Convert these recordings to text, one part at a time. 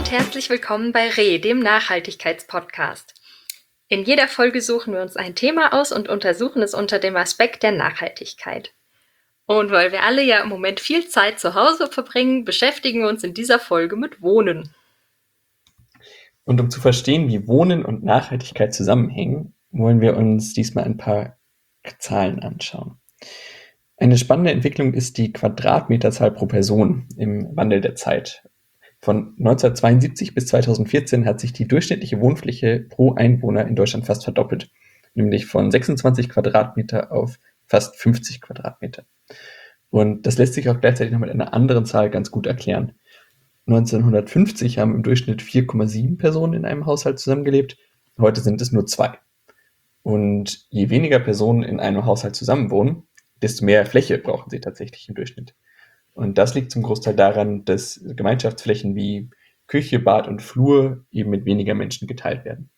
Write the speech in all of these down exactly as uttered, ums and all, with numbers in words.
und herzlich willkommen bei R E, dem Nachhaltigkeitspodcast. In jeder Folge suchen wir uns ein Thema aus und untersuchen es unter dem Aspekt der Nachhaltigkeit. Und weil wir alle ja im Moment viel Zeit zu Hause verbringen, beschäftigen wir uns in dieser Folge mit Wohnen. Und um zu verstehen, wie Wohnen und Nachhaltigkeit zusammenhängen, wollen wir uns diesmal ein paar Zahlen anschauen. Eine spannende Entwicklung ist die Quadratmeterzahl pro Person im Wandel der Zeit. Von neunzehnhundertzweiundsiebzig bis zweitausendvierzehn hat sich die durchschnittliche Wohnfläche pro Einwohner in Deutschland fast verdoppelt, nämlich von sechsundzwanzig Quadratmeter auf fast fünfzig Quadratmeter. Und das lässt sich auch gleichzeitig noch mit einer anderen Zahl ganz gut erklären. neunzehnhundertfünfzig haben im Durchschnitt vier Komma sieben Personen in einem Haushalt zusammengelebt, heute sind es nur zwei. Und je weniger Personen in einem Haushalt zusammenwohnen, desto mehr Fläche brauchen sie tatsächlich im Durchschnitt. Und das liegt zum Großteil daran, dass Gemeinschaftsflächen wie Küche, Bad und Flur eben mit weniger Menschen geteilt werden.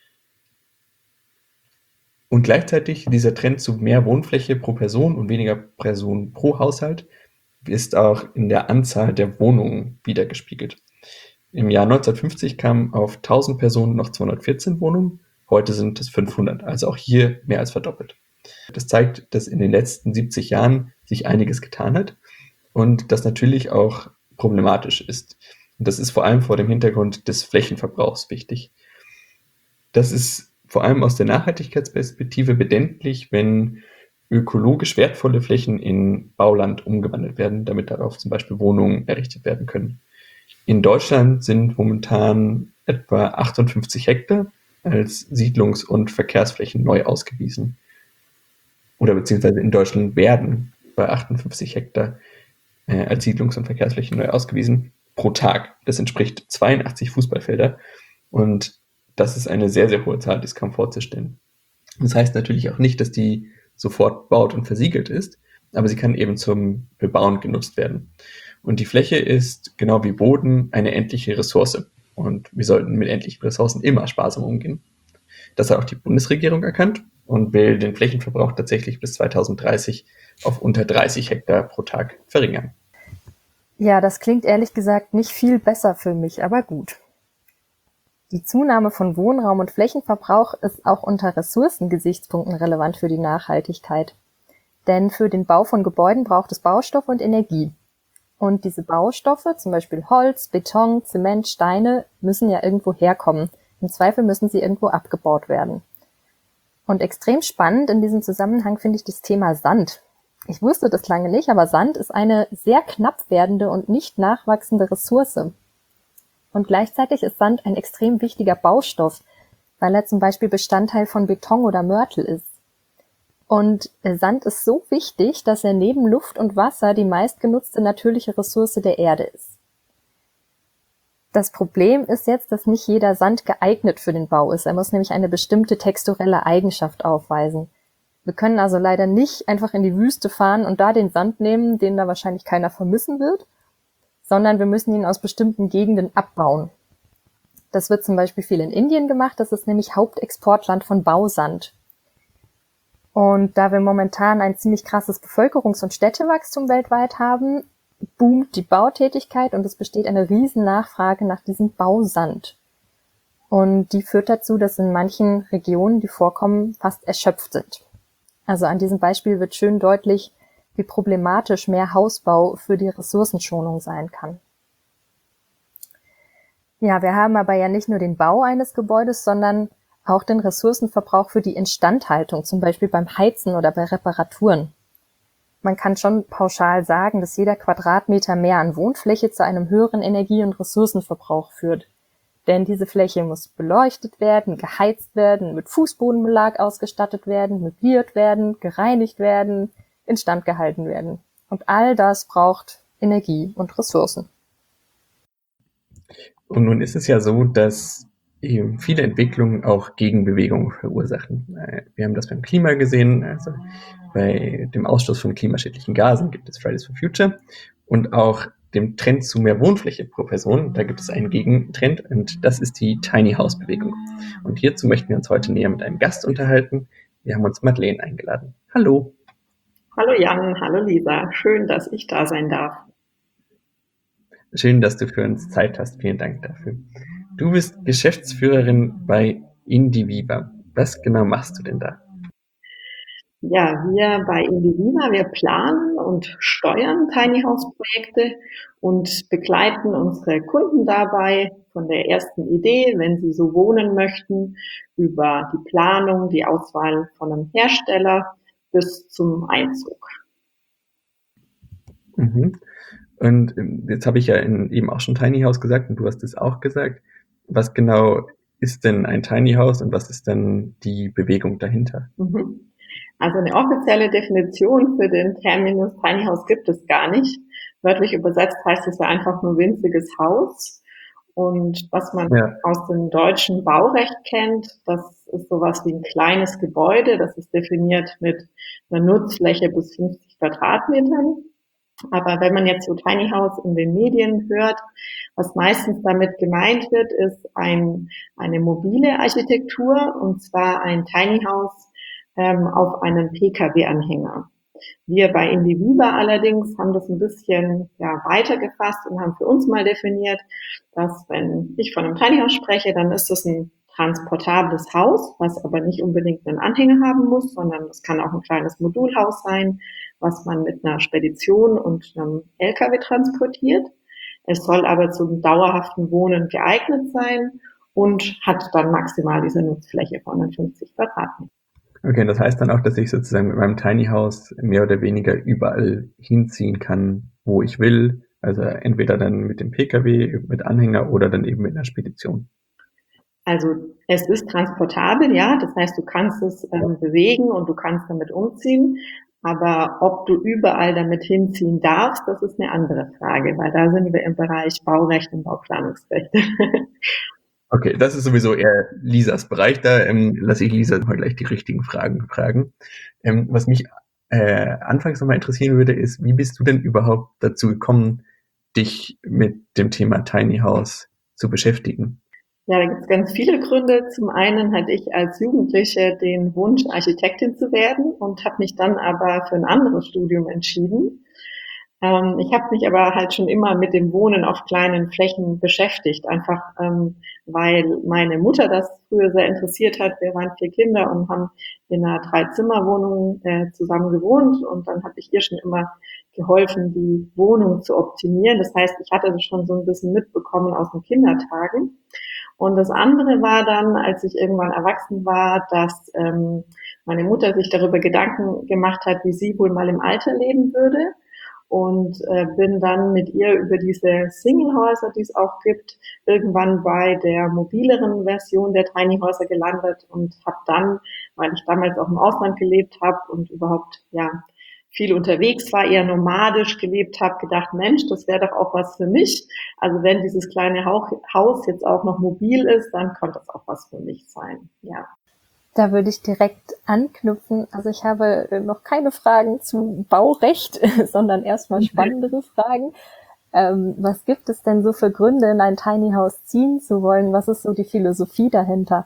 Und gleichzeitig dieser Trend zu mehr Wohnfläche pro Person und weniger Personen pro Haushalt ist auch in der Anzahl der Wohnungen wiedergespiegelt. Im Jahr neunzehnhundertfünfzig kamen auf tausend Personen noch zweihundertvierzehn Wohnungen, heute sind es fünfhundert, also auch hier mehr als verdoppelt. Das zeigt, dass in den letzten siebzig Jahren sich einiges getan hat und das natürlich auch problematisch ist. Und das ist vor allem vor dem Hintergrund des Flächenverbrauchs wichtig. Das ist vor allem aus der Nachhaltigkeitsperspektive bedenklich, wenn ökologisch wertvolle Flächen in Bauland umgewandelt werden, damit darauf zum Beispiel Wohnungen errichtet werden können. In Deutschland sind momentan etwa achtundfünfzig Hektar als Siedlungs- und Verkehrsflächen neu ausgewiesen. Oder beziehungsweise in Deutschland werden bei achtundfünfzig Hektar äh, als Siedlungs- und Verkehrsflächen neu ausgewiesen pro Tag. Das entspricht zweiundachtzig Fußballfelder und das ist eine sehr, sehr hohe Zahl, die ist kaum vorzustellen. Das heißt natürlich auch nicht, dass die sofort baut und versiegelt ist, aber sie kann eben zum Bebauen genutzt werden. Und die Fläche ist, genau wie Boden, eine endliche Ressource. Und wir sollten mit endlichen Ressourcen immer sparsam umgehen. Das hat auch die Bundesregierung erkannt und will den Flächenverbrauch tatsächlich bis zweitausenddreißig auf unter dreißig Hektar pro Tag verringern. Ja, das klingt ehrlich gesagt nicht viel besser für mich, aber gut. Die Zunahme von Wohnraum und Flächenverbrauch ist auch unter Ressourcengesichtspunkten relevant für die Nachhaltigkeit. Denn für den Bau von Gebäuden braucht es Baustoffe und Energie. Und diese Baustoffe, zum Beispiel Holz, Beton, Zement, Steine, müssen ja irgendwo herkommen. Im Zweifel müssen sie irgendwo abgebaut werden. Und extrem spannend in diesem Zusammenhang finde ich das Thema Sand. Ich wusste das lange nicht, aber Sand ist eine sehr knapp werdende und nicht nachwachsende Ressource. Und gleichzeitig ist Sand ein extrem wichtiger Baustoff, weil er zum Beispiel Bestandteil von Beton oder Mörtel ist. Und Sand ist so wichtig, dass er neben Luft und Wasser die meistgenutzte natürliche Ressource der Erde ist. Das Problem ist jetzt, dass nicht jeder Sand geeignet für den Bau ist. Er muss nämlich eine bestimmte texturelle Eigenschaft aufweisen. Wir können also leider nicht einfach in die Wüste fahren und da den Sand nehmen, den da wahrscheinlich keiner vermissen wird, sondern wir müssen ihn aus bestimmten Gegenden abbauen. Das wird zum Beispiel viel in Indien gemacht, das ist nämlich Hauptexportland von Bausand. Und da wir momentan ein ziemlich krasses Bevölkerungs- und Städtewachstum weltweit haben, boomt die Bautätigkeit und es besteht eine riesen Nachfrage nach diesem Bausand. Und die führt dazu, dass in manchen Regionen die Vorkommen fast erschöpft sind. Also an diesem Beispiel wird schön deutlich, wie problematisch mehr Hausbau für die Ressourcenschonung sein kann. Ja, wir haben aber ja nicht nur den Bau eines Gebäudes, sondern auch den Ressourcenverbrauch für die Instandhaltung, zum Beispiel beim Heizen oder bei Reparaturen. Man kann schon pauschal sagen, dass jeder Quadratmeter mehr an Wohnfläche zu einem höheren Energie- und Ressourcenverbrauch führt. Denn diese Fläche muss beleuchtet werden, geheizt werden, mit Fußbodenbelag ausgestattet werden, möbliert werden, gereinigt werden, instand gehalten werden. Und all das braucht Energie und Ressourcen. Und nun ist es ja so, dass eben viele Entwicklungen auch Gegenbewegungen verursachen. Wir haben das beim Klima gesehen, also bei dem Ausstoß von klimaschädlichen Gasen gibt es Fridays for Future und auch dem Trend zu mehr Wohnfläche pro Person, da gibt es einen Gegentrend und das ist die Tiny House Bewegung. Und hierzu möchten wir uns heute näher mit einem Gast unterhalten. Wir haben uns Madeleine eingeladen. Hallo. Hallo Jan, hallo Lisa. Schön, dass ich da sein darf. Schön, dass du für uns Zeit hast. Vielen Dank dafür. Du bist Geschäftsführerin bei Indiviva. Was genau machst du denn da? Ja, wir bei Indiviva, wir planen und steuern Tiny House Projekte und begleiten unsere Kunden dabei von der ersten Idee, wenn sie so wohnen möchten, über die Planung, die Auswahl von einem Hersteller bis zum Einzug. Mhm. Und jetzt habe ich ja in, eben auch schon Tiny House gesagt und du hast es auch gesagt. Was genau ist denn ein Tiny House und was ist denn die Bewegung dahinter? Mhm. Also eine offizielle Definition für den Terminus Tiny House gibt es gar nicht. Wörtlich übersetzt heißt es ja einfach nur winziges Haus. Und was man ja. aus dem deutschen Baurecht kennt, das ist sowas wie ein kleines Gebäude. Das ist definiert mit einer Nutzfläche bis fünfzig Quadratmetern. Aber wenn man jetzt so Tiny House in den Medien hört, was meistens damit gemeint wird, ist ein, eine mobile Architektur, und zwar ein Tiny House ähm, auf einem P K W-Anhänger. Wir bei Indiviva allerdings haben das ein bisschen ja, weiter gefasst und haben für uns mal definiert, dass wenn ich von einem Tiny House spreche, dann ist das ein transportables Haus, was aber nicht unbedingt einen Anhänger haben muss, sondern es kann auch ein kleines Modulhaus sein, was man mit einer Spedition und einem L K W transportiert. Es soll aber zum dauerhaften Wohnen geeignet sein und hat dann maximal diese Nutzfläche von fünfzig Quadratmetern. Okay, das heißt dann auch, dass ich sozusagen mit meinem Tiny House mehr oder weniger überall hinziehen kann, wo ich will. Also entweder dann mit dem P K W, mit Anhänger oder dann eben mit einer Spedition. Also es ist transportabel, ja. Das heißt, du kannst es ähm, bewegen und du kannst damit umziehen. Aber ob du überall damit hinziehen darfst, das ist eine andere Frage, weil da sind wir im Bereich Baurecht und Bauplanungsrecht. Okay, das ist sowieso eher Lisas Bereich. Da ähm, lasse ich Lisa mal gleich die richtigen Fragen fragen. Ähm, was mich äh, anfangs nochmal interessieren würde, ist, wie bist du denn überhaupt dazu gekommen, dich mit dem Thema Tiny House zu beschäftigen? Ja, da gibt es ganz viele Gründe. Zum einen hatte ich als Jugendliche den Wunsch, Architektin zu werden und habe mich dann aber für ein anderes Studium entschieden. Ähm, ich habe mich aber halt schon immer mit dem Wohnen auf kleinen Flächen beschäftigt, einfach ähm, weil meine Mutter das früher sehr interessiert hat. Wir waren vier Kinder und haben in einer Drei-Zimmer-Wohnung äh, zusammen gewohnt, und dann habe ich ihr schon immer geholfen, die Wohnung zu optimieren. Das heißt, ich hatte das schon so ein bisschen mitbekommen aus den Kindertagen. Und das andere war dann, als ich irgendwann erwachsen war, dass ähm, meine Mutter sich darüber Gedanken gemacht hat, wie sie wohl mal im Alter leben würde. Und äh, bin dann mit ihr über diese Single-Häuser, die es auch gibt, irgendwann bei der mobileren Version der Tiny-Häuser gelandet und habe dann, weil ich damals auch im Ausland gelebt habe und überhaupt ja viel unterwegs war, eher nomadisch gelebt habe, gedacht, Mensch, das wäre doch auch was für mich. Also wenn dieses kleine Haus jetzt auch noch mobil ist, dann könnte das auch was für mich sein, ja. Da würde ich direkt anknüpfen. Also ich habe noch keine Fragen zu Baurecht, sondern erstmal spannendere Fragen. Ähm, was gibt es denn so für Gründe, in ein Tiny House ziehen zu wollen? Was ist so die Philosophie dahinter?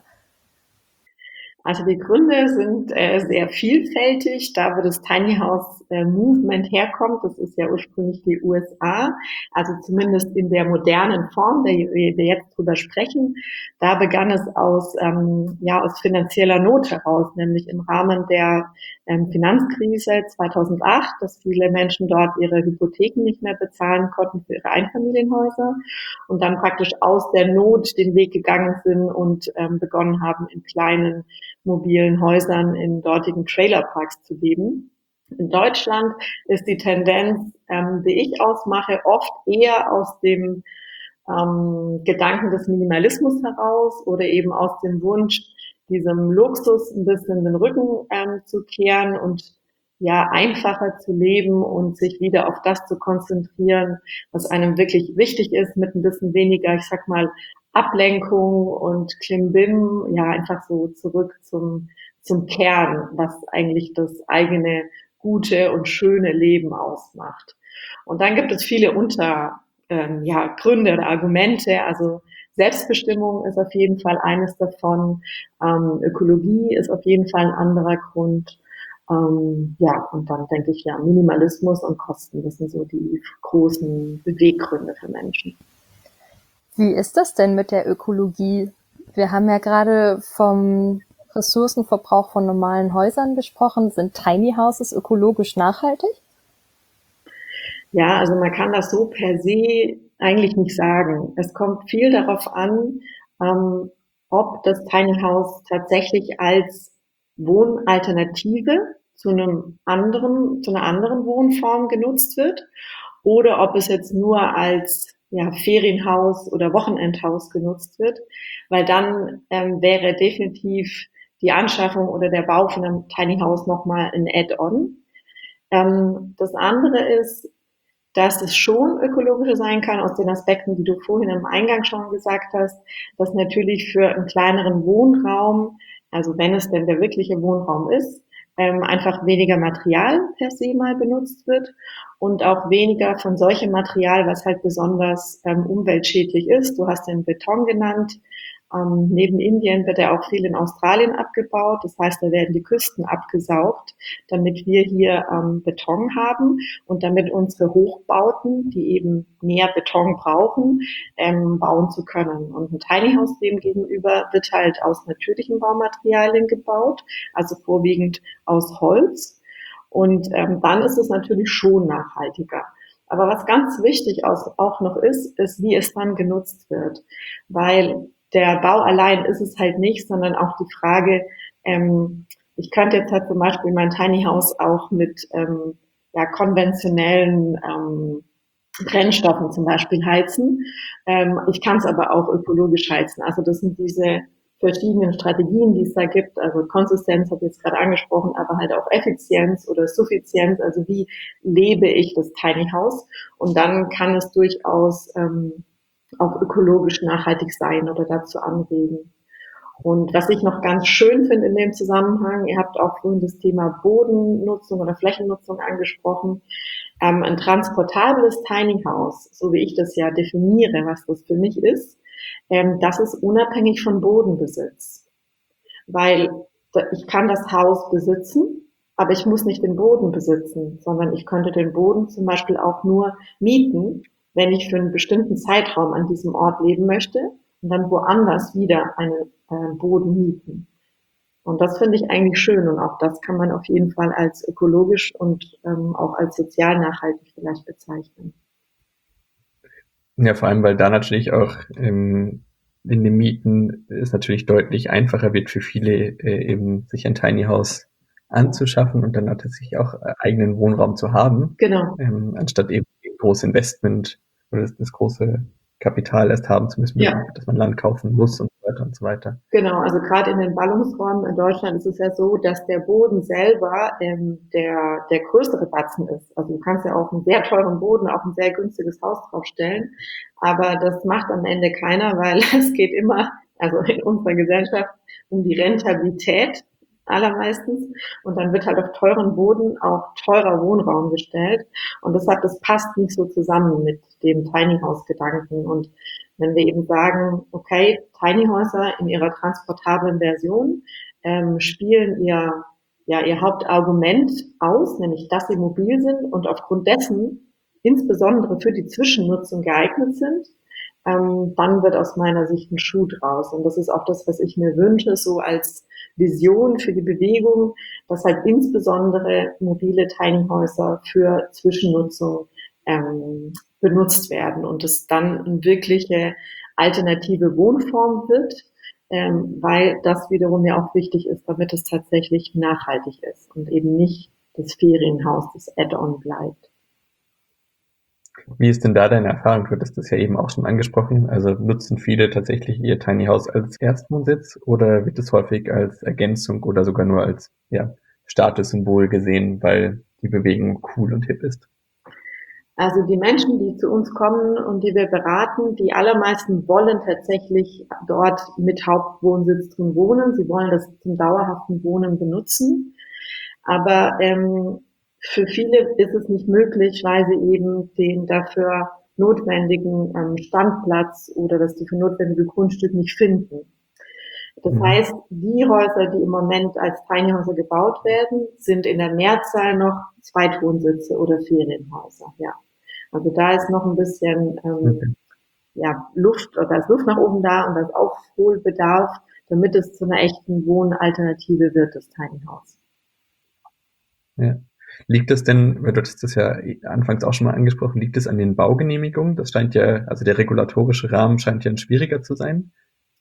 Also die Gründe sind äh, sehr vielfältig. Da, wo das Tiny House äh, Movement herkommt, das ist ja ursprünglich die U S A, also zumindest in der modernen Form, der wir jetzt drüber sprechen. Da begann es aus ähm, ja aus finanzieller Not heraus, nämlich im Rahmen der ähm, Finanzkrise zweitausendacht, dass viele Menschen dort ihre Hypotheken nicht mehr bezahlen konnten für ihre Einfamilienhäuser und dann praktisch aus der Not den Weg gegangen sind und ähm, begonnen haben, in kleinen mobilen Häusern in dortigen Trailerparks zu leben. In Deutschland ist die Tendenz, ähm, die ich ausmache, oft eher aus dem ähm, Gedanken des Minimalismus heraus oder eben aus dem Wunsch, diesem Luxus ein bisschen den Rücken ähm, zu kehren und ja einfacher zu leben und sich wieder auf das zu konzentrieren, was einem wirklich wichtig ist, mit ein bisschen weniger, ich sag mal, Ablenkung und Klimbim, ja, einfach so zurück zum, zum Kern, was eigentlich das eigene gute und schöne Leben ausmacht. Und dann gibt es viele Unter, ähm, ja, Gründe oder Argumente. Also Selbstbestimmung ist auf jeden Fall eines davon. Ähm, Ökologie ist auf jeden Fall ein anderer Grund. Ähm, ja, und dann denke ich, ja, Minimalismus und Kosten, das sind so die großen Beweggründe für Menschen. Wie ist das denn mit der Ökologie? Wir haben ja gerade vom Ressourcenverbrauch von normalen Häusern gesprochen. Sind Tiny Houses ökologisch nachhaltig? Ja, also man kann das so per se eigentlich nicht sagen. Es kommt viel darauf an, ähm, ob das Tiny House tatsächlich als Wohnalternative zu einem anderen, zu einer anderen Wohnform genutzt wird oder ob es jetzt nur als ja, Ferienhaus oder Wochenendhaus genutzt wird, weil dann ähm, wäre definitiv die Anschaffung oder der Bau von einem Tiny House nochmal ein Add-on. Ähm, das andere ist, dass es schon ökologischer sein kann aus den Aspekten, die du vorhin im Eingang schon gesagt hast, dass natürlich für einen kleineren Wohnraum, also wenn es denn der wirkliche Wohnraum ist, ähm, einfach weniger Material per se mal benutzt wird und auch weniger von solchem Material, was halt besonders ähm, umweltschädlich ist. Du hast den Beton genannt. Ähm, neben Indien wird er auch viel in Australien abgebaut. Das heißt, da werden die Küsten abgesaugt, damit wir hier ähm, Beton haben und damit unsere Hochbauten, die eben mehr Beton brauchen, ähm, bauen zu können. Und ein Tiny House dem gegenüber wird halt aus natürlichen Baumaterialien gebaut, also vorwiegend aus Holz. Und ähm, dann ist es natürlich schon nachhaltiger. Aber was ganz wichtig auch noch ist, ist, wie es dann genutzt wird. Weil der Bau allein ist es halt nicht, sondern auch die Frage, ähm, ich könnte jetzt halt zum Beispiel mein Tiny House auch mit ähm, ja, konventionellen ähm, Brennstoffen zum Beispiel heizen. Ähm, ich kann es aber auch ökologisch heizen. Also das sind diese verschiedenen Strategien, die es da gibt. Also Konsistenz habe ich jetzt gerade angesprochen, aber halt auch Effizienz oder Suffizienz. Also wie lebe ich das Tiny House? Und dann kann es durchaus ähm, auch ökologisch nachhaltig sein oder dazu anregen. Und was ich noch ganz schön finde in dem Zusammenhang, ihr habt auch vorhin das Thema Bodennutzung oder Flächennutzung angesprochen. Ähm, ein transportables Tiny House, so wie ich das ja definiere, was das für mich ist, ähm, das ist unabhängig von Bodenbesitz. Weil ich kann das Haus besitzen, aber ich muss nicht den Boden besitzen, sondern ich könnte den Boden zum Beispiel auch nur mieten, wenn ich für einen bestimmten Zeitraum an diesem Ort leben möchte und dann woanders wieder einen äh, Boden mieten. Und das finde ich eigentlich schön und auch das kann man auf jeden Fall als ökologisch und ähm, auch als sozial nachhaltig vielleicht bezeichnen. Ja, vor allem, weil da natürlich auch ähm, in den Mieten es natürlich deutlich einfacher wird für viele, äh, eben sich ein Tiny House anzuschaffen und dann tatsächlich auch äh, eigenen Wohnraum zu haben, Genau. ähm, anstatt eben ein großes Investment oder das, das große Kapital erst haben zu müssen, Ja. dass man Land kaufen muss und so weiter und so weiter. Genau, also gerade in den Ballungsräumen in Deutschland ist es ja so, dass der Boden selber ähm, der, der größere Batzen ist. Also du kannst ja auch einen sehr teuren Boden auf ein sehr günstiges Haus draufstellen, aber das macht am Ende keiner, weil es geht immer, also in unserer Gesellschaft, um die Rentabilität allermeistens und dann wird halt auf teuren Boden auch teurer Wohnraum gestellt und deshalb, das passt nicht so zusammen mit dem Tiny House Gedanken und wenn wir eben sagen, okay, Tiny Häuser in ihrer transportablen Version ähm, spielen ihr, ja, ihr Hauptargument aus, nämlich dass sie mobil sind und aufgrund dessen insbesondere für die Zwischennutzung geeignet sind, ähm, dann wird aus meiner Sicht ein Schuh draus. Und das ist auch das, was ich mir wünsche, so als Vision für die Bewegung, dass halt insbesondere mobile Tiny Häuser für Zwischennutzung ähm, benutzt werden und es dann eine wirkliche alternative Wohnform wird, ähm, weil das wiederum ja auch wichtig ist, damit es tatsächlich nachhaltig ist und eben nicht das Ferienhaus, das Add-on bleibt. Wie ist denn da deine Erfahrung? Du hattest das ja eben auch schon angesprochen. Also nutzen viele tatsächlich ihr Tiny House als Erstwohnsitz oder wird es häufig als Ergänzung oder sogar nur als ja, Statussymbol gesehen, weil die Bewegung cool und hip ist? Also die Menschen, die zu uns kommen und die wir beraten, die allermeisten wollen tatsächlich dort mit Hauptwohnsitz drin wohnen. Sie wollen das zum dauerhaften Wohnen benutzen. Aber ähm, für viele ist es nicht möglich, weil sie eben den dafür notwendigen ähm, Standplatz oder das dafür notwendige Grundstück nicht finden. Das Mhm. heißt, die Häuser, die im Moment als Tiny Häuser gebaut werden, sind in der Mehrzahl noch Zweitwohnsitze oder Ferienhäuser. Ja, also da ist noch ein bisschen ähm, Okay. ja, Luft, oder da ist Luft nach oben da und da ist Aufholbedarf, damit es zu einer echten Wohnalternative wird, das Tiny House. Ja. Liegt das denn, weil du hattest das ja anfangs auch schon mal angesprochen, liegt es an den Baugenehmigungen? Das scheint ja, also der regulatorische Rahmen scheint ja ein schwieriger zu sein.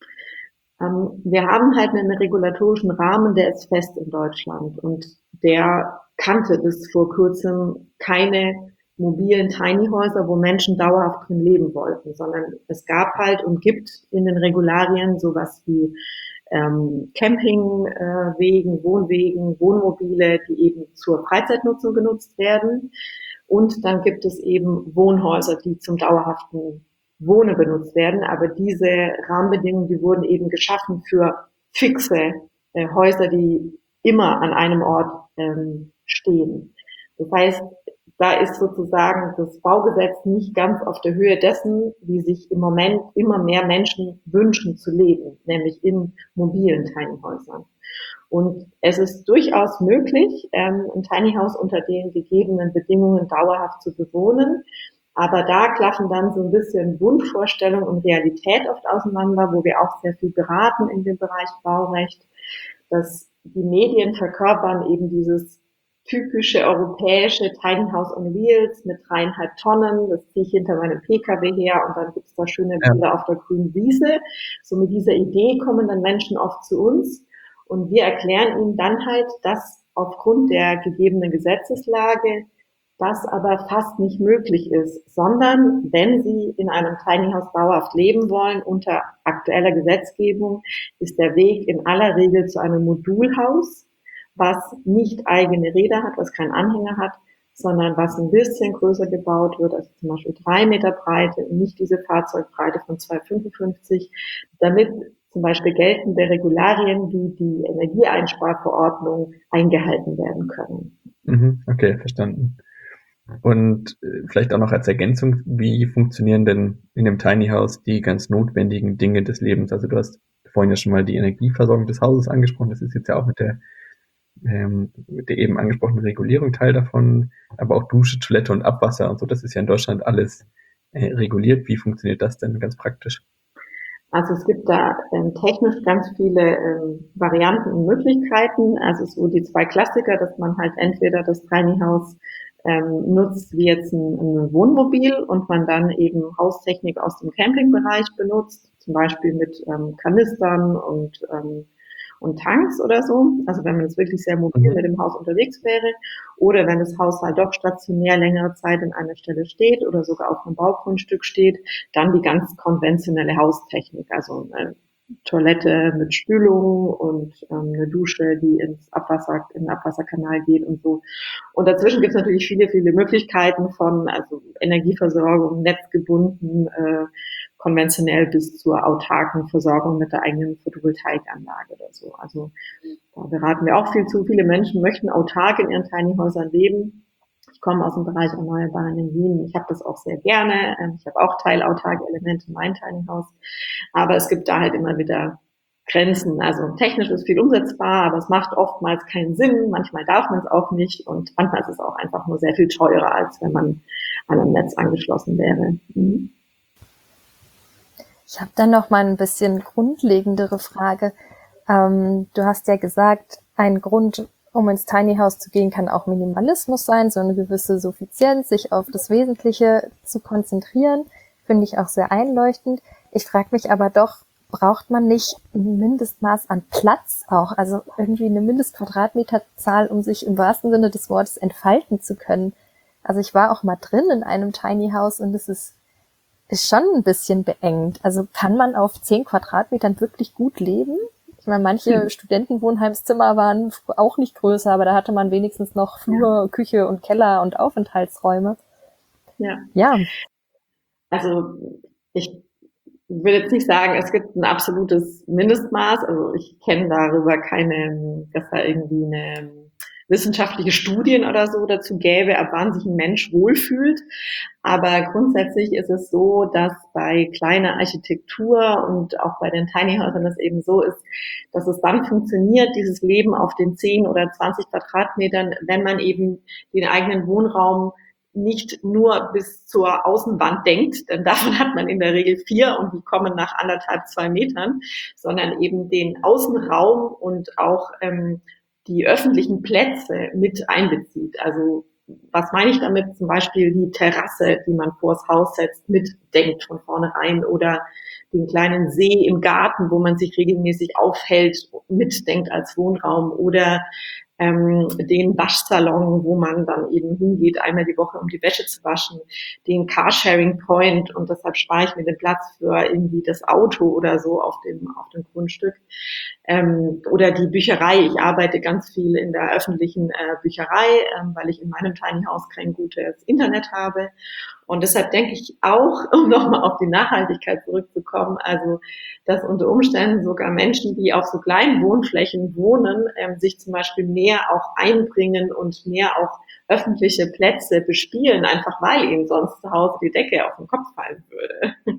Ähm, wir haben halt einen regulatorischen Rahmen, der ist fest in Deutschland und der kannte bis vor kurzem keine mobilen Tiny Häuser, wo Menschen dauerhaft drin leben wollten, sondern es gab halt und gibt in den Regularien sowas wie ähm, Campingwegen, äh, Wohnwegen, Wohnmobile, die eben zur Freizeitnutzung genutzt werden. Und dann gibt es eben Wohnhäuser, die zum dauerhaften Wohnen benutzt werden. Aber diese Rahmenbedingungen, die wurden eben geschaffen für fixe äh, Häuser, die immer an einem Ort ähm, stehen. Das heißt, da ist sozusagen das Baugesetz nicht ganz auf der Höhe dessen, wie sich im Moment immer mehr Menschen wünschen zu leben, nämlich in mobilen Tiny Häusern. Und es ist durchaus möglich, ähm, ein Tiny House unter den gegebenen Bedingungen dauerhaft zu bewohnen. Aber da klaffen dann so ein bisschen Wunschvorstellung und Realität oft auseinander, wo wir auch sehr viel beraten in dem Bereich Baurecht, dass die Medien verkörpern eben dieses typische europäische Tiny House on Wheels mit dreieinhalb Tonnen, das ziehe ich hinter meinem P K W her und dann gibt es da schöne Bilder ja. auf der grünen Wiese. So mit dieser Idee kommen dann Menschen oft zu uns und wir erklären ihnen dann halt, dass aufgrund der gegebenen Gesetzeslage das aber fast nicht möglich ist, sondern wenn Sie in einem Tiny House dauerhaft leben wollen, unter aktueller Gesetzgebung, ist der Weg in aller Regel zu einem Modulhaus, was nicht eigene Räder hat, was keinen Anhänger hat, sondern was ein bisschen größer gebaut wird, also zum Beispiel drei Meter Breite und nicht diese Fahrzeugbreite von zwei Komma fünfundfünfzig, damit zum Beispiel geltende Regularien wie die Energieeinsparverordnung eingehalten werden können. Mhm, okay, verstanden. Und äh, vielleicht auch noch als Ergänzung, wie funktionieren denn in dem Tiny House die ganz notwendigen Dinge des Lebens? Also du hast vorhin ja schon mal die Energieversorgung des Hauses angesprochen, das ist jetzt ja auch mit der, ähm, mit der eben angesprochenen Regulierung Teil davon, aber auch Dusche, Toilette und Abwasser und so, das ist ja in Deutschland alles äh, reguliert. Wie funktioniert das denn ganz praktisch? Also es gibt da ähm, technisch ganz viele ähm, Varianten und Möglichkeiten. Also so die zwei Klassiker, dass man halt entweder das Tiny House ähm, nutzt wie jetzt ein, ein Wohnmobil und man dann eben Haustechnik aus dem Campingbereich benutzt, zum Beispiel mit ähm, Kanistern und ähm, und Tanks oder so, also wenn man jetzt wirklich sehr mobil mhm. mit dem Haus unterwegs wäre, oder wenn das Haus halt doch stationär längere Zeit an einer Stelle steht oder sogar auf einem Baugrundstück steht, dann die ganz konventionelle Haustechnik, also eine Toilette mit Spülung und ähm, eine Dusche, die ins Abwasser, in den Abwasserkanal geht und so. Und dazwischen gibt es natürlich viele, viele Möglichkeiten von also Energieversorgung, netzgebunden, äh, konventionell bis zur autarken Versorgung mit der eigenen Photovoltaikanlage oder so. Also da beraten wir auch viel zu. Viele Menschen möchten autark in ihren Tiny Häusern leben. Ich komme aus dem Bereich erneuerbare Energien. Ich habe das auch sehr gerne. Ich habe auch teilautarke Elemente in meinem Tiny House. Aber es gibt da halt immer wieder Grenzen. Also technisch ist viel umsetzbar, aber es macht oftmals keinen Sinn. Manchmal darf man es auch nicht und manchmal ist es auch einfach nur sehr viel teurer, als wenn man an einem Netz angeschlossen wäre. Mhm. Ich habe dann noch mal ein bisschen grundlegendere Frage. Ähm, du hast ja gesagt, ein Grund, um ins Tiny House zu gehen, kann auch Minimalismus sein, so eine gewisse Suffizienz, sich auf das Wesentliche zu konzentrieren, finde ich auch sehr einleuchtend. Ich frage mich aber doch, braucht man nicht ein Mindestmaß an Platz auch, also irgendwie eine Mindestquadratmeterzahl, um sich im wahrsten Sinne des Wortes entfalten zu können? Also ich war auch mal drin in einem Tiny House und es ist ist schon ein bisschen beengt. Also kann man auf zehn Quadratmetern wirklich gut leben? Ich meine, manche hm. Studentenwohnheimszimmer waren auch nicht größer, aber da hatte man wenigstens noch Flur, ja. Küche und Keller und Aufenthaltsräume. Ja. Ja. Also ich will jetzt nicht sagen, es gibt ein absolutes Mindestmaß. Also ich kenne darüber keine, dass da irgendwie eine wissenschaftliche Studien oder so dazu gäbe, ab wann sich ein Mensch wohlfühlt. Aber grundsätzlich ist es so, dass bei kleiner Architektur und auch bei den Tiny Häusern es eben so ist, dass es dann funktioniert, dieses Leben auf den zehn oder zwanzig Quadratmetern, wenn man eben den eigenen Wohnraum nicht nur bis zur Außenwand denkt, denn davon hat man in der Regel vier und die kommen nach anderthalb, zwei Metern, sondern eben den Außenraum und auch ähm, die öffentlichen Plätze mit einbezieht. Also was meine ich damit? Zum Beispiel die Terrasse, die man vors Haus setzt, mitdenkt von vornherein oder den kleinen See im Garten, wo man sich regelmäßig aufhält, mitdenkt als Wohnraum oder ähm, den Waschsalon, wo man dann eben hingeht, einmal die Woche, um die Wäsche zu waschen, den Carsharing Point und deshalb spare ich mir den Platz für irgendwie das Auto oder so auf dem, auf dem Grundstück. Ähm, oder die Bücherei. Ich arbeite ganz viel in der öffentlichen äh, Bücherei, ähm, weil ich in meinem Tiny House kein gutes Internet habe. Und deshalb denke ich auch, um nochmal auf die Nachhaltigkeit zurückzukommen, also dass unter Umständen sogar Menschen, die auf so kleinen Wohnflächen wohnen, ähm, sich zum Beispiel mehr auch einbringen und mehr auch öffentliche Plätze bespielen, einfach weil ihnen sonst zu Hause die Decke auf den Kopf fallen würde.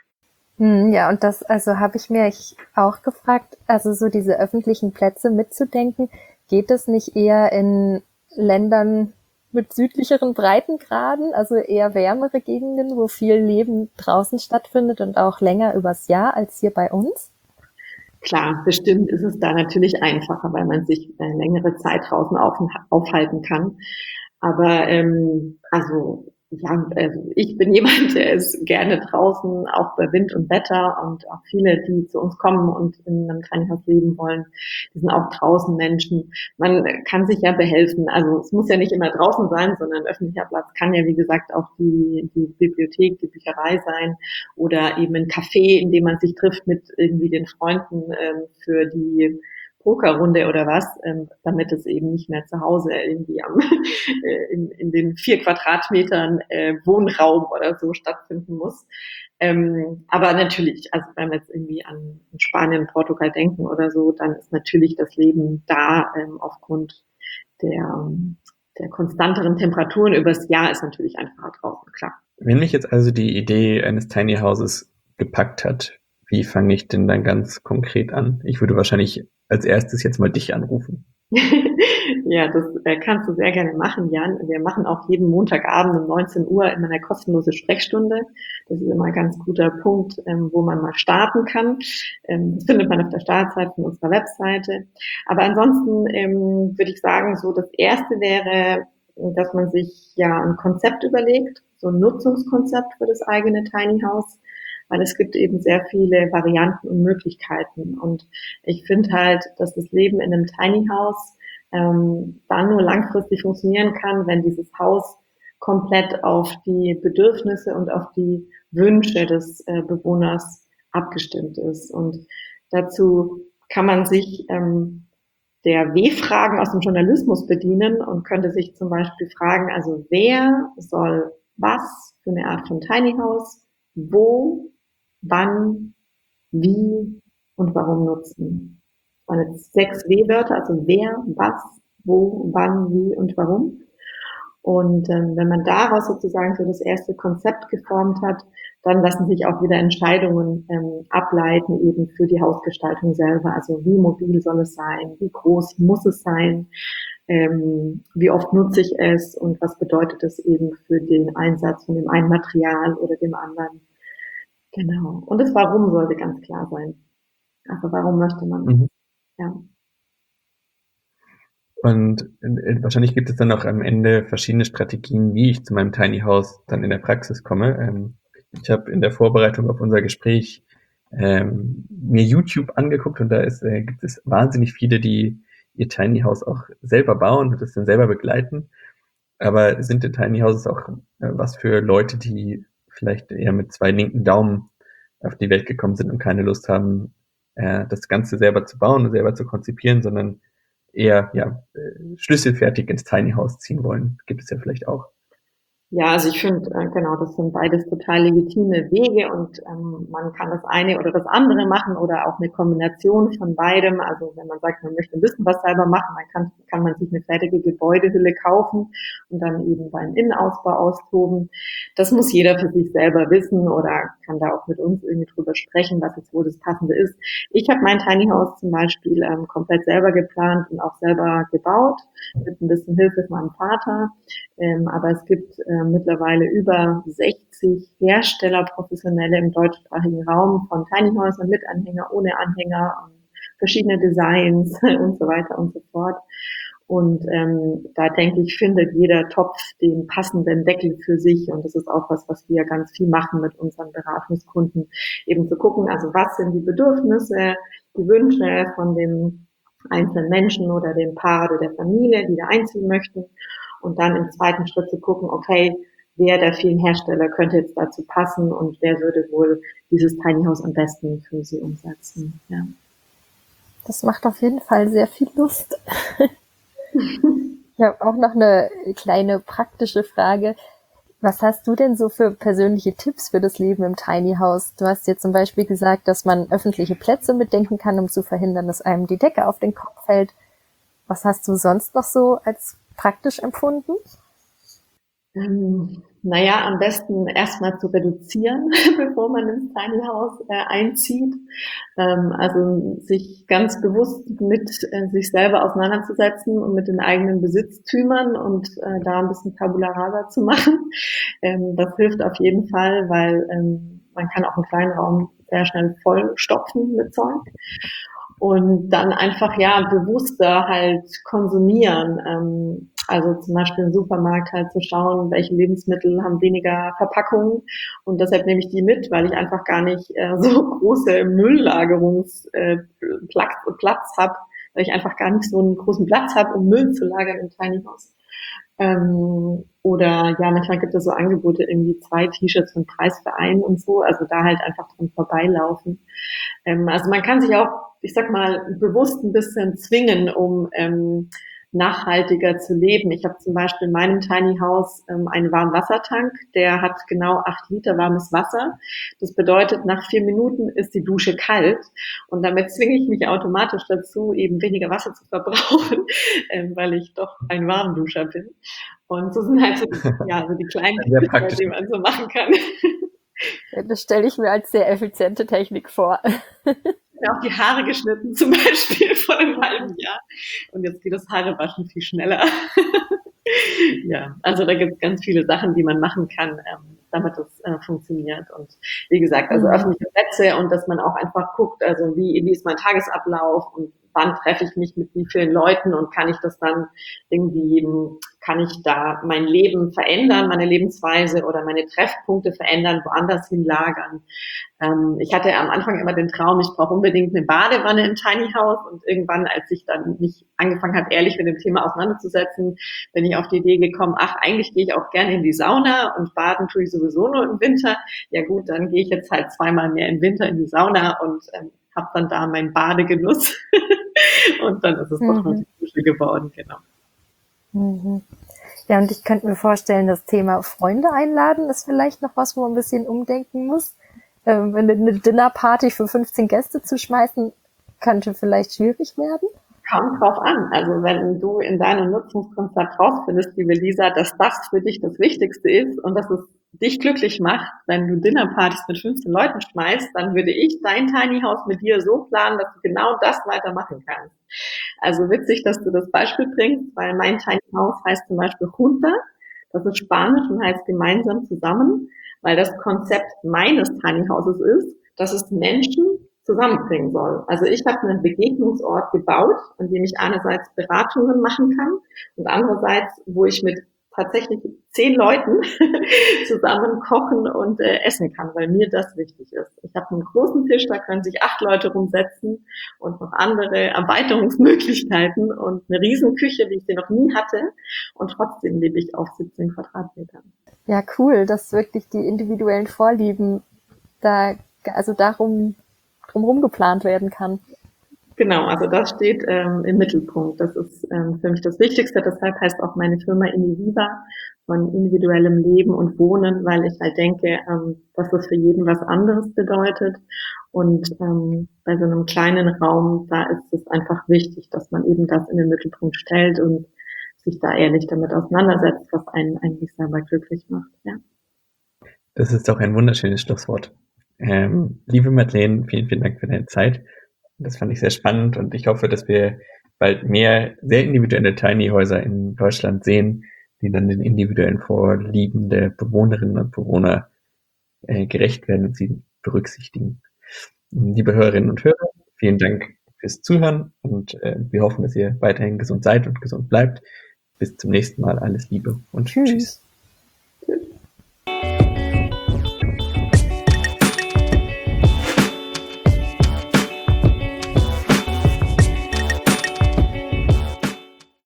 Hm, ja, und das, also habe ich mir auch gefragt, also so diese öffentlichen Plätze mitzudenken, geht es nicht eher in Ländern mit südlicheren Breitengraden, also eher wärmere Gegenden, wo viel Leben draußen stattfindet und auch länger übers Jahr als hier bei uns? Klar, bestimmt ist es da natürlich einfacher, weil man sich äh, längere Zeit draußen auf, aufhalten kann. Aber ähm, also ja, also ich bin jemand, der ist gerne draußen, auch bei Wind und Wetter und auch viele, die zu uns kommen und in einem Tiny House leben wollen, die sind auch draußen Menschen. Man kann sich ja behelfen. Also es muss ja nicht immer draußen sein, sondern ein öffentlicher Platz kann ja, wie gesagt, auch die, die Bibliothek, die Bücherei sein oder eben ein Café, in dem man sich trifft mit irgendwie den Freunden ähm, für die Pokerrunde oder was, ähm, damit es eben nicht mehr zu Hause irgendwie am, äh, in, in den vier Quadratmetern äh, Wohnraum oder so stattfinden muss. Ähm, aber natürlich, also wenn wir jetzt irgendwie an Spanien, Portugal denken oder so, dann ist natürlich das Leben da ähm, aufgrund der, der konstanteren Temperaturen übers Jahr ist natürlich einfacher draußen, klar. Wenn mich jetzt also die Idee eines Tiny Houses gepackt hat, wie fange ich denn dann ganz konkret an? Ich würde wahrscheinlich als erstes jetzt mal dich anrufen. Ja, das äh, kannst du sehr gerne machen, Jan. Wir machen auch jeden Montagabend um neunzehn Uhr immer eine kostenlose Sprechstunde. Das ist immer ein ganz guter Punkt, ähm, wo man mal starten kann. Ähm, das findet man auf der Startseite von unserer Webseite. Aber ansonsten ähm, würde ich sagen, so das Erste wäre, dass man sich ja ein Konzept überlegt, so ein Nutzungskonzept für das eigene Tiny House, weil es gibt eben sehr viele Varianten und Möglichkeiten. Und ich finde halt, dass das Leben in einem Tiny House ähm, dann nur langfristig funktionieren kann, wenn dieses Haus komplett auf die Bedürfnisse und auf die Wünsche des äh, Bewohners abgestimmt ist. Und dazu kann man sich ähm, der W-Fragen aus dem Journalismus bedienen und könnte sich zum Beispiel fragen, also wer soll was für eine Art von Tiny House, wo, wann, wie und warum nutzen. Das waren jetzt sechs W-Wörter, also wer, was, wo, wann, wie und warum. Und ähm, wenn man daraus sozusagen so das erste Konzept geformt hat, dann lassen sich auch wieder Entscheidungen ähm, ableiten eben für die Hausgestaltung selber. Also wie mobil soll es sein, wie groß muss es sein, ähm, wie oft nutze ich es und was bedeutet es eben für den Einsatz von dem einen Material oder dem anderen. Genau. Und das Warum sollte ganz klar sein. Also warum möchte man? Mhm. Ja. Und äh, wahrscheinlich gibt es dann auch am Ende verschiedene Strategien, wie ich zu meinem Tiny House dann in der Praxis komme. Ähm, ich habe in der Vorbereitung auf unser Gespräch ähm, mir YouTube angeguckt und da ist, äh, gibt es wahnsinnig viele, die ihr Tiny House auch selber bauen und das dann selber begleiten. Aber sind die Tiny Houses auch äh, was für Leute, die vielleicht eher mit zwei linken Daumen auf die Welt gekommen sind und keine Lust haben, äh, das Ganze selber zu bauen und selber zu konzipieren, sondern eher ja, äh, schlüsselfertig ins Tiny House ziehen wollen? Gibt es ja vielleicht auch. Ja, also ich finde, äh, genau, das sind beides total legitime Wege und ähm, man kann das eine oder das andere machen oder auch eine Kombination von beidem. Also wenn man sagt, man möchte wissen, was selber machen, dann kann, kann man sich eine fertige Gebäudehülle kaufen und dann eben beim Innenausbau austoben. Das muss jeder für sich selber wissen oder kann da auch mit uns irgendwie drüber sprechen, was jetzt wohl das Passende ist. Ich habe mein Tiny House zum Beispiel ähm, komplett selber geplant und auch selber gebaut, mit ein bisschen Hilfe von meinem Vater. Ähm, aber es gibt äh, mittlerweile über sechzig Hersteller, Professionelle im deutschsprachigen Raum von Tiny Häusern mit Anhänger, ohne Anhänger, und verschiedene Designs und so weiter und so fort. Und ähm, da denke ich, findet jeder Topf den passenden Deckel für sich. Und das ist auch was, was wir ganz viel machen mit unseren Beratungskunden, eben zu gucken, also was sind die Bedürfnisse, die Wünsche von dem einzelnen Menschen oder dem Paar oder der Familie, die da einziehen möchten. Und dann im zweiten Schritt zu gucken, okay, wer der vielen Hersteller könnte jetzt dazu passen und wer würde wohl dieses Tiny House am besten für sie umsetzen. Ja. Das macht auf jeden Fall sehr viel Lust. Ich habe auch noch eine kleine praktische Frage. Was hast du denn so für persönliche Tipps für das Leben im Tiny House? Du hast jetzt zum Beispiel gesagt, dass man öffentliche Plätze mitdenken kann, um zu verhindern, dass einem die Decke auf den Kopf fällt. Was hast du sonst noch so als praktisch empfunden? Ähm, naja, am besten erstmal zu reduzieren, bevor man ins Tiny House äh, einzieht. Ähm, also sich ganz bewusst mit äh, sich selber auseinanderzusetzen und mit den eigenen Besitztümern und äh, da ein bisschen Tabula Rasa zu machen. Ähm, das hilft auf jeden Fall, weil ähm, man kann auch einen kleinen Raum sehr schnell vollstopfen mit Zeug. Und dann einfach, ja, bewusster halt konsumieren. Ähm, also zum Beispiel im Supermarkt halt zu schauen, welche Lebensmittel haben weniger Verpackungen. Und deshalb nehme ich die mit, weil ich einfach gar nicht äh, so große Mülllagerungsplatz äh, Platz, Platz habe, weil ich einfach gar nicht so einen großen Platz habe, um Müll zu lagern im Tiny House. Ähm, oder ja, manchmal gibt es so Angebote, irgendwie zwei T-Shirts für den Preis für einen und so. Also da halt einfach dran vorbeilaufen. Ähm, also man kann sich auch, ich sag mal, bewusst ein bisschen zwingen, um ähm, nachhaltiger zu leben. Ich habe zum Beispiel in meinem Tiny House ähm, einen Warmwassertank, der hat genau acht Liter warmes Wasser. Das bedeutet, nach vier Minuten ist die Dusche kalt und damit zwinge ich mich automatisch dazu, eben weniger Wasser zu verbrauchen, ähm, weil ich doch ein Warmduscher bin. Und so sind halt so, ja, so die kleinen Sehr Dinge, praktisch. die man so machen kann. Das stelle ich mir als sehr effiziente Technik vor. Mir auch die Haare geschnitten zum Beispiel vor einem halben Jahr. Und jetzt geht das Haarewaschen viel schneller. Ja, also da gibt es ganz viele Sachen, die man machen kann, ähm, damit das äh, funktioniert. Und wie gesagt, also Mhm. öffentliche Plätze und dass man auch einfach guckt, also wie, wie ist mein Tagesablauf und wann treffe ich mich mit wie vielen Leuten und kann ich das dann irgendwie, kann ich da mein Leben verändern, meine Lebensweise oder meine Treffpunkte verändern, woanders hinlagern. Ähm, ich hatte am Anfang immer den Traum, ich brauche unbedingt eine Badewanne im Tiny House und irgendwann, als ich dann mich angefangen habe, ehrlich mit dem Thema auseinanderzusetzen, bin ich auf die Idee gekommen, ach, eigentlich gehe ich auch gerne in die Sauna und baden tue ich sowieso nur im Winter. Ja gut, dann gehe ich jetzt halt zweimal mehr im Winter in die Sauna und ähm, habe dann da meinen Badegenuss und dann ist es doch noch Mhm. die Dusche geworden, genau. Mhm. Ja, und ich könnte mir vorstellen, das Thema Freunde einladen ist vielleicht noch was, wo man ein bisschen umdenken muss. Ähm, eine Dinnerparty für fünfzehn Gäste zu schmeißen, könnte vielleicht schwierig werden. Kommt drauf an. Also wenn du in deinem Nutzungskonzept rausfindest, liebe Lisa, dass das für dich das Wichtigste ist und dass es dich glücklich macht, wenn du Dinnerpartys mit fünfzehn Leuten schmeißt, dann würde ich dein Tiny House mit dir so planen, dass du genau das weitermachen kannst. Also witzig, dass du das Beispiel bringst, weil mein Tiny House heißt zum Beispiel Junta. Das ist Spanisch und heißt gemeinsam zusammen, weil das Konzept meines Tiny Houses ist, dass es Menschen zusammenbringen soll. Also ich habe einen Begegnungsort gebaut, an dem ich einerseits Beratungen machen kann und andererseits, wo ich mit tatsächlich zehn Leuten zusammen kochen und äh, essen kann, weil mir das wichtig ist. Ich habe einen großen Tisch, da können sich acht Leute rumsetzen und noch andere Erweiterungsmöglichkeiten und eine Riesenküche, wie ich sie noch nie hatte und trotzdem lebe ich auf siebzehn Quadratmetern. Ja, cool, dass wirklich die individuellen Vorlieben da, also darum drumherum geplant werden kann. Genau, also das steht ähm, im Mittelpunkt. Das ist ähm, für mich das Wichtigste. Deshalb heißt auch meine Firma Iniviva, von individuellem Leben und Wohnen, weil ich halt denke, ähm, dass das für jeden was anderes bedeutet. Und ähm, bei so einem kleinen Raum, da ist es einfach wichtig, dass man eben das in den Mittelpunkt stellt und sich da ehrlich damit auseinandersetzt, was einen eigentlich selber glücklich macht. Ja. Das ist doch ein wunderschönes Schlusswort. Ähm, liebe Madeleine, vielen, vielen Dank für deine Zeit. Das fand ich sehr spannend und ich hoffe, dass wir bald mehr sehr individuelle Tiny Häuser in Deutschland sehen, die dann den individuellen Vorlieben der Bewohnerinnen und Bewohner äh, gerecht werden und sie berücksichtigen. Liebe Hörerinnen und Hörer, vielen Dank fürs Zuhören und äh, wir hoffen, dass ihr weiterhin gesund seid und gesund bleibt. Bis zum nächsten Mal. Alles Liebe und tschüss. Tschüss.